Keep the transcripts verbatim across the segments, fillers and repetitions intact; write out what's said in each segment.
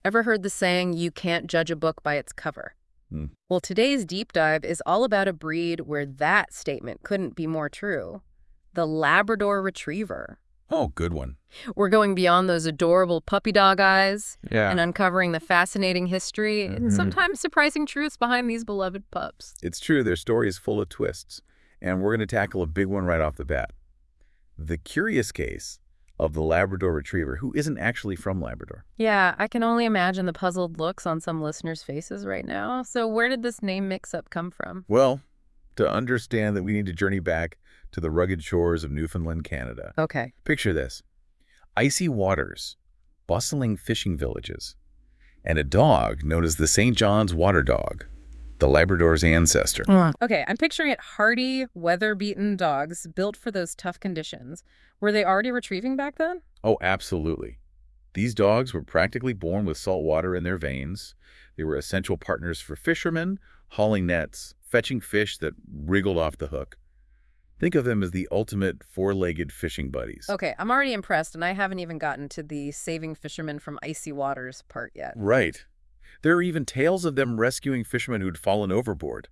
Ever heard the saying, you can't judge a book by its cover? Hmm. Well, today's deep dive is all about a breed where that statement couldn't be more true. The Labrador Retriever. Oh, good one. We're going beyond those adorable puppy dog eyes Yeah. and uncovering the fascinating history and Mhm. sometimes surprising truths behind these beloved pups. It's true, their story is full of twists, and we're going to tackle a big one right off the bat. The curious case of the Labrador Retriever, who isn't actually from Labrador. Yeah, I can only imagine the puzzled looks on some listeners' faces right now. So where did this name mix-up come from? Well, to understand that we need to journey back to the rugged shores of Newfoundland, Canada. Okay. Picture this: icy waters, bustling fishing villages, and a dog known as the Saint John's Water Dog, the Labrador's ancestor. Okay, I'm picturing it hardy, weather-beaten dogs built for those tough conditions. Were they already retrieving back then? Oh, absolutely. These dogs were practically born with salt water in their veins. They were essential partners for fishermen, hauling nets, fetching fish that wriggled off the hook. Think of them as the ultimate four-legged fishing buddies. Okay, I'm already impressed, and I haven't even gotten to the saving fishermen from icy waters part yet. Right. There are even tales of them rescuing fishermen who'd fallen overboard.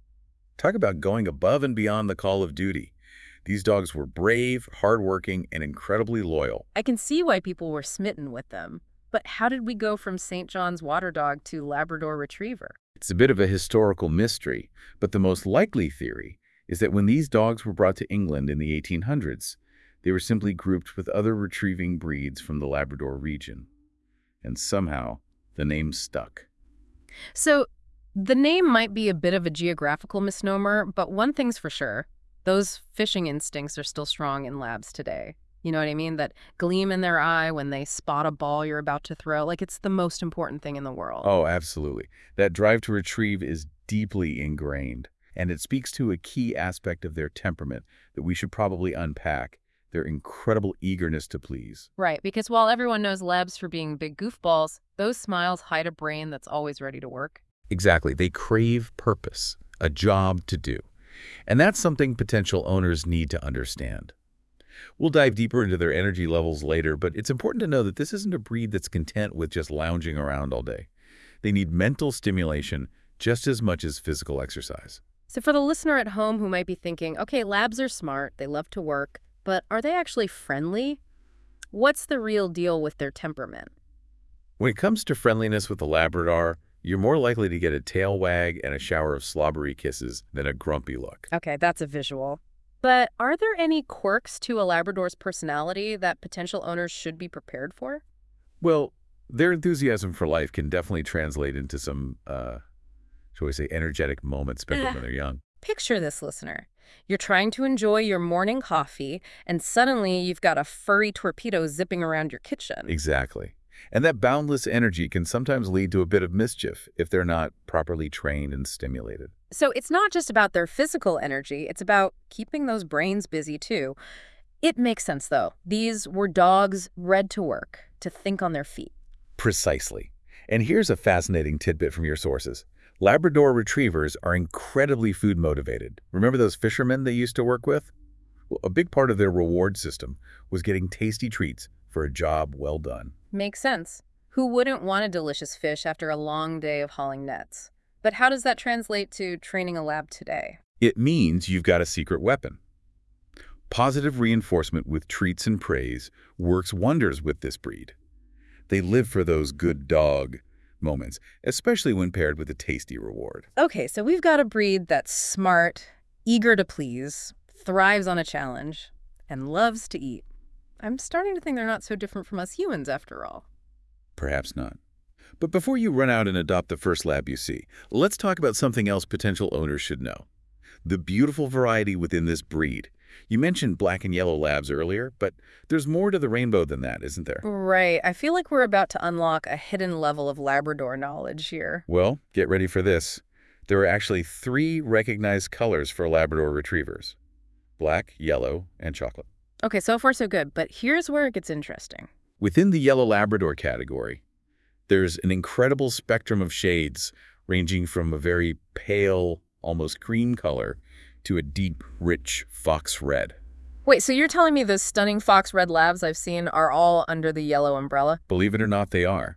Talk about going above and beyond the call of duty. These dogs were brave, hardworking, and incredibly loyal. I can see why people were smitten with them. But how did we go from Saint John's Water Dog to Labrador Retriever? It's a bit of a historical mystery, but the most likely theory is that when these dogs were brought to England in the eighteen hundreds, they were simply grouped with other retrieving breeds from the Labrador region. And somehow, the name stuck. So, the name might be a bit of a geographical misnomer, but one thing's for sure. Those fishing instincts are still strong in labs today. You know what I mean? That gleam in their eye when they spot a ball you're about to throw. Like, it's the most important thing in the world. Oh, absolutely. That drive to retrieve is deeply ingrained, and it speaks to a key aspect of their temperament that we should probably unpack: their incredible eagerness to please. Right, because while everyone knows labs for being big goofballs, those smiles hide a brain that's always ready to work. Exactly. They crave purpose, a job to do. And that's something potential owners need to understand. We'll dive deeper into their energy levels later, but it's important to know that this isn't a breed that's content with just lounging around all day. They need mental stimulation just as much as physical exercise. So for the listener at home who might be thinking, okay, labs are smart, they love to work, but are they actually friendly? What's the real deal with their temperament? When it comes to friendliness with the Labrador, you're more likely to get a tail wag and a shower of slobbery kisses than a grumpy look. Okay, that's a visual. But are there any quirks to a Labrador's personality that potential owners should be prepared for? Well, their enthusiasm for life can definitely translate into some, uh, shall we say, energetic moments spent when they're young. Picture this, listener. You're trying to enjoy your morning coffee, and suddenly you've got a furry torpedo zipping around your kitchen. Exactly. And that boundless energy can sometimes lead to a bit of mischief if they're not properly trained and stimulated. So it's not just about their physical energy, it's about keeping those brains busy too. It makes sense, though. These were dogs bred to work, to think on their feet. Precisely. And here's a fascinating tidbit from your sources. Labrador Retrievers are incredibly food motivated. Remember those fishermen they used to work with? Well, a big part of their reward system was getting tasty treats for a job well done. Makes sense. Who wouldn't want a delicious fish after a long day of hauling nets? But how does that translate to training a lab today? It means you've got a secret weapon. Positive reinforcement with treats and praise works wonders with this breed. They live for those good dog moments, especially when paired with a tasty reward. Okay, so we've got a breed that's smart, eager to please, thrives on a challenge, and loves to eat. I'm starting to think they're not so different from us humans after all. Perhaps not. But before you run out and adopt the first lab you see, let's talk about something else potential owners should know: the beautiful variety within this breed. You mentioned black and yellow labs earlier, but there's more to the rainbow than that, isn't there? Right. I feel like we're about to unlock a hidden level of Labrador knowledge here. Well, get ready for this. There are actually three recognized colors for Labrador Retrievers: black, yellow, and chocolate. Okay, so far so good, but here's where it gets interesting. Within the yellow Labrador category, there's an incredible spectrum of shades ranging from a very pale, almost cream color to a deep, rich fox red. Wait, so you're telling me those stunning fox red labs I've seen are all under the yellow umbrella? Believe it or not, they are.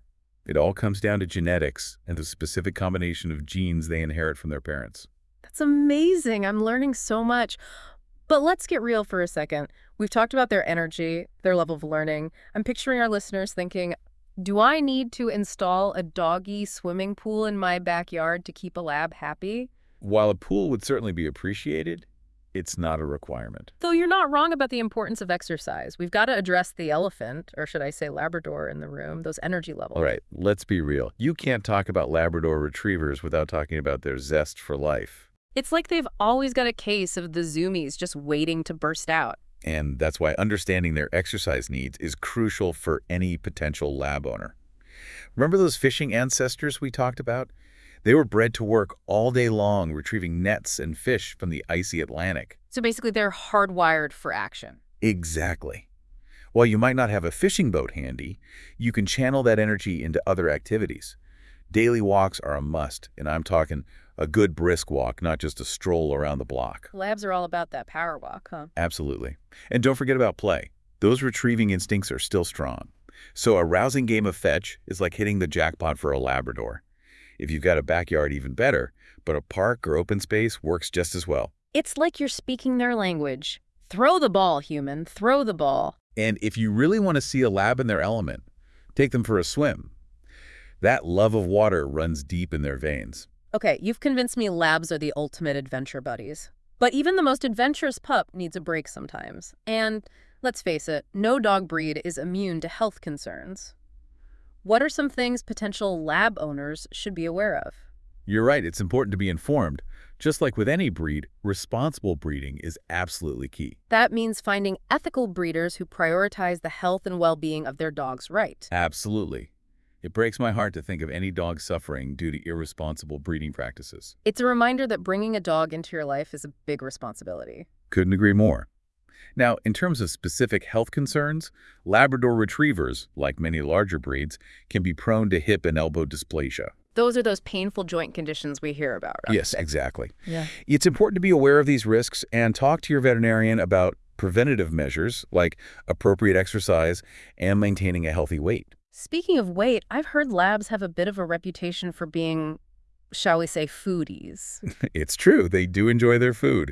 It all comes down to genetics and the specific combination of genes they inherit from their parents. That's amazing. I'm learning so much. But let's get real for a second. We've talked about their energy, their level of learning. I'm picturing our listeners thinking, do I need to install a doggy swimming pool in my backyard to keep a lab happy? While a pool would certainly be appreciated, it's not a requirement. Though you're not wrong about the importance of exercise. We've got to address the elephant, or should I say Labrador in the room, those energy levels. All right, let's be real. You can't talk about Labrador retrievers without talking about their zest for life. It's like they've always got a case of the zoomies just waiting to burst out. And that's why understanding their exercise needs is crucial for any potential lab owner. Remember those fishing ancestors we talked about? They were bred to work all day long retrieving nets and fish from the icy Atlantic. So basically they're hardwired for action. Exactly. While you might not have a fishing boat handy, you can channel that energy into other activities. Daily walks are a must, and I'm talking a good brisk walk, not just a stroll around the block. Labs are all about that power walk, huh? Absolutely. And don't forget about play. Those retrieving instincts are still strong. So a rousing game of fetch is like hitting the jackpot for a Labrador. If you've got a backyard, even better, but a park or open space works just as well. It's like you're speaking their language. Throw the ball, human. Throw the ball. And if you really want to see a lab in their element, take them for a swim. That love of water runs deep in their veins. Okay, you've convinced me labs are the ultimate adventure buddies. But even the most adventurous pup needs a break sometimes. And let's face it, no dog breed is immune to health concerns. What are some things potential lab owners should be aware of? You're right, it's important to be informed. Just like with any breed, responsible breeding is absolutely key. That means finding ethical breeders who prioritize the health and well-being of their dog's right. Absolutely. It breaks my heart to think of any dog suffering due to irresponsible breeding practices. It's a reminder that bringing a dog into your life is a big responsibility. Couldn't agree more. Now, in terms of specific health concerns, Labrador retrievers, like many larger breeds, can be prone to hip and elbow dysplasia. Those are those painful joint conditions we hear about, right? Yes, exactly. Yeah. It's important to be aware of these risks and talk to your veterinarian about preventative measures like appropriate exercise and maintaining a healthy weight. Speaking of weight, I've heard labs have a bit of a reputation for being, shall we say, foodies. It's true. They do enjoy their food.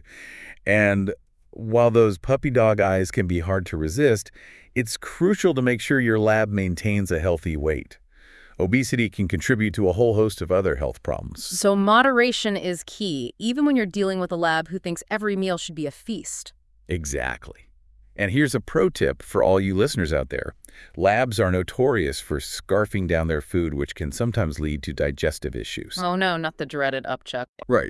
And while those puppy dog eyes can be hard to resist, it's crucial to make sure your lab maintains a healthy weight. Obesity can contribute to a whole host of other health problems. So moderation is key, even when you're dealing with a lab who thinks every meal should be a feast. Exactly. And here's a pro tip for all you listeners out there. Labs are notorious for scarfing down their food, which can sometimes lead to digestive issues. Oh no, not the dreaded upchuck. Right.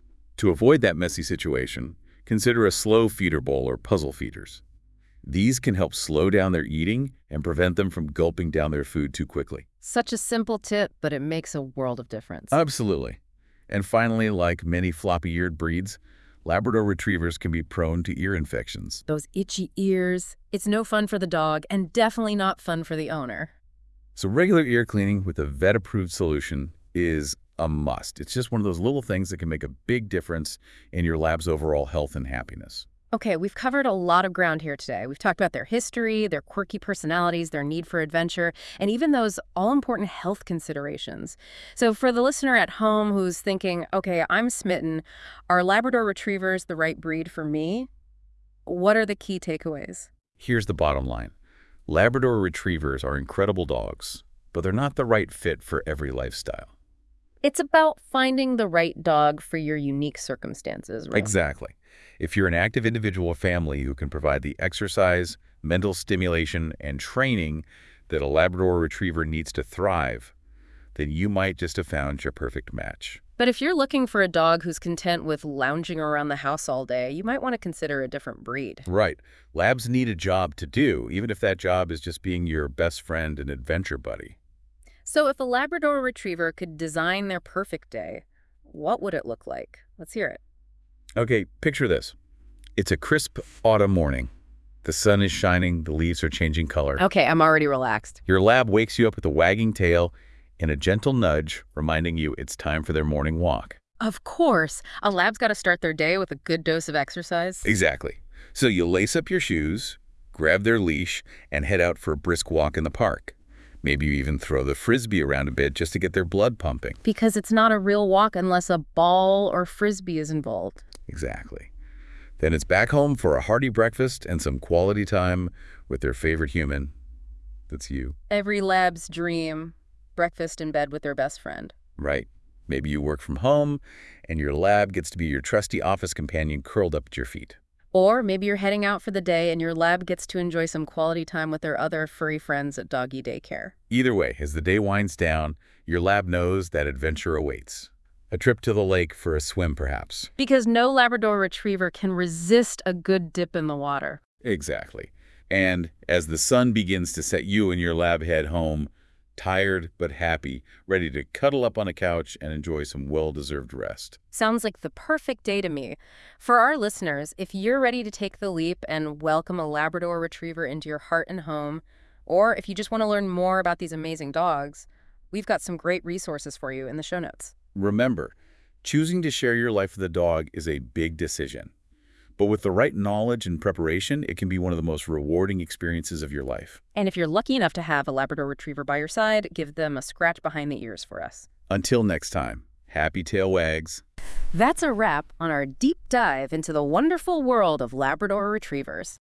To avoid that messy situation, consider a slow feeder bowl or puzzle feeders. These can help slow down their eating and prevent them from gulping down their food too quickly. Such a simple tip, but it makes a world of difference. Absolutely. And finally, like many floppy-eared breeds, Labrador retrievers can be prone to ear infections. Those itchy ears. It's no fun for the dog and definitely not fun for the owner. So regular ear cleaning with a vet-approved solution is a must. It's just one of those little things that can make a big difference in your lab's overall health and happiness. Okay, we've covered a lot of ground here today. We've talked about their history, their quirky personalities, their need for adventure, and even those all-important health considerations. So for the listener at home who's thinking, okay, I'm smitten, are Labrador Retrievers the right breed for me? What are the key takeaways? Here's the bottom line. Labrador Retrievers are incredible dogs, but they're not the right fit for every lifestyle. It's about finding the right dog for your unique circumstances, right? Exactly. If you're an active individual or family who can provide the exercise, mental stimulation, and training that a Labrador Retriever needs to thrive, then you might just have found your perfect match. But if you're looking for a dog who's content with lounging around the house all day, you might want to consider a different breed. Right. Labs need a job to do, even if that job is just being your best friend and adventure buddy. So if a Labrador Retriever could design their perfect day, what would it look like? Let's hear it. Okay, picture this. It's a crisp autumn morning. The sun is shining, the leaves are changing color. Okay, I'm already relaxed. Your lab wakes you up with a wagging tail and a gentle nudge reminding you it's time for their morning walk. Of course. A lab's got to start their day with a good dose of exercise. Exactly. So you lace up your shoes, grab their leash, and head out for a brisk walk in the park. Maybe you even throw the frisbee around a bit just to get their blood pumping. Because it's not a real walk unless a ball or frisbee is involved. Exactly. Then it's back home for a hearty breakfast and some quality time with their favorite human. That's you. Every lab's dream, breakfast in bed with their best friend. Right. Maybe you work from home and your lab gets to be your trusty office companion curled up at your feet. Or maybe you're heading out for the day and your lab gets to enjoy some quality time with their other furry friends at doggy daycare. Either way, as the day winds down, your lab knows that adventure awaits. A trip to the lake for a swim, perhaps. Because no Labrador Retriever can resist a good dip in the water. Exactly. And as the sun begins to set, you and your lab head home, tired but happy, ready to cuddle up on a couch and enjoy some well-deserved rest. Sounds like the perfect day to me. For our listeners, if you're ready to take the leap and welcome a Labrador Retriever into your heart and home, or if you just want to learn more about these amazing dogs, we've got some great resources for you in the show notes. Remember, choosing to share your life with a dog is a big decision. But with the right knowledge and preparation, it can be one of the most rewarding experiences of your life. And if you're lucky enough to have a Labrador Retriever by your side, give them a scratch behind the ears for us. Until next time, happy tail wags. That's a wrap on our deep dive into the wonderful world of Labrador Retrievers.